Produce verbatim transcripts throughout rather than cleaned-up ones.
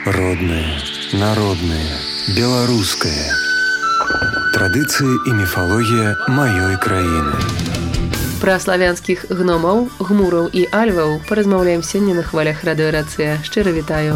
Родное, народное, беларускае. Традыцыі і міфалогія маёй краіны. Пра славянскіх гномаў, гмураў і альваў паразмаўляем сёння на хвалях радыёрацыя. Шчыра вітаю.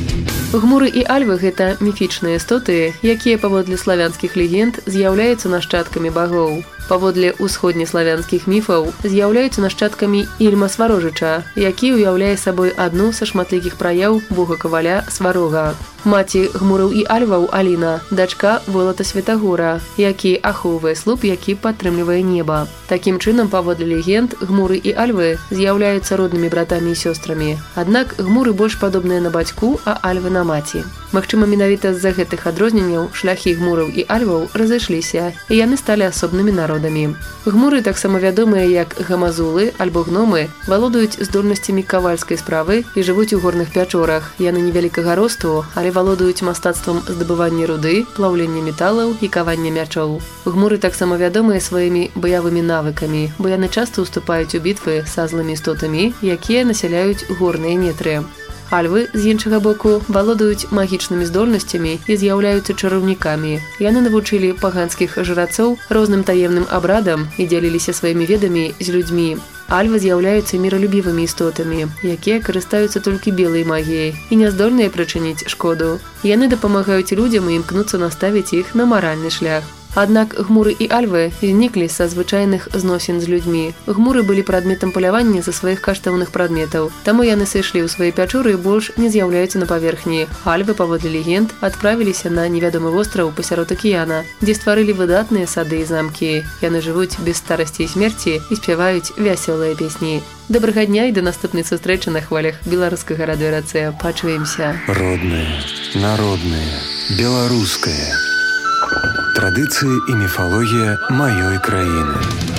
Гмуры і альвы – гэта міфічныя істоты, якія паводле славянскіх легенд з'яўляюцца нашчадкамі багоў. Паводле ўсходнеславянскіх міфаў з'яўляюцца нашчадкамі Ільма Сварожыча, які ўяўляе сабой адну са шматлікіх праяў бога-каваля Сварога. Маці гмураў і альваў Аліна – дачка Волата Святагора, які ахоўвае слуп, які падтрымлівае неба. Такім чынам, паводле легенд, гмуры і альвы з'яўляюцца роднымі братамі і сёстрамі. Аднак гмуры больш падобныя на бацьку, а альвы на маці. Магчыма, менавіта з-за гэтых адрозненняў шляхі гмураў і альваў разышліся, і яны сталі асобнымі народамі. Гмуры, таксама вядомыя як гамазулы альбо гномы, валодаюць здольнасцямі кавальскай справы і жывуць у горных пячорах. Яны невялікага росту, але валодаюць мастацтвам здабывання руды, плаўлення металаў і кавання мячоў. Гмуры таксама вядомыя сваімі баявымі навыкамі, бо яны часта ўступаюць у бітвы са злымі істотамі, якія насяляюць горныя нетры. Альвы, з іншага боку, валодаюць магічнымі здольнасцямі і з'яўляюцца чараўнікамі. Яны навучылі паганскіх жрацоў розным таемным абрадам і дзяліліся сваімі ведамі з людзьмі. Альвы з'яўляюцца міралюбівымі істотамі, якія карыстаюцца толькі белай магіяй і не здольныя прычыніць шкоду. Яны дапамагаюць людзям і імкнуцца наставіць іх на маральны шлях. Аднак гмуры і альвы зніклі са звычайных зносін з людзьмі. Гмуры былі прадметам палявання за сваіх каштоўных прадметаў, таму яны сышлі ў свае пячоры і больш не з'яўляюцца на паверхні. Альвы, паводле легенд, адправіліся на невядомы востраў пасярод акіяна, дзе стварылі выдатныя сады і замкі. Яны жывуць без старасці і смерці і спяваюць вясёлыя песні. Добрага дня і да наступнай сустрэчы на хвалях беларускага радыёрацыя. Пачуемся. Родное, народное, беларускае. Традыцыі і міфалогія маёй краіны.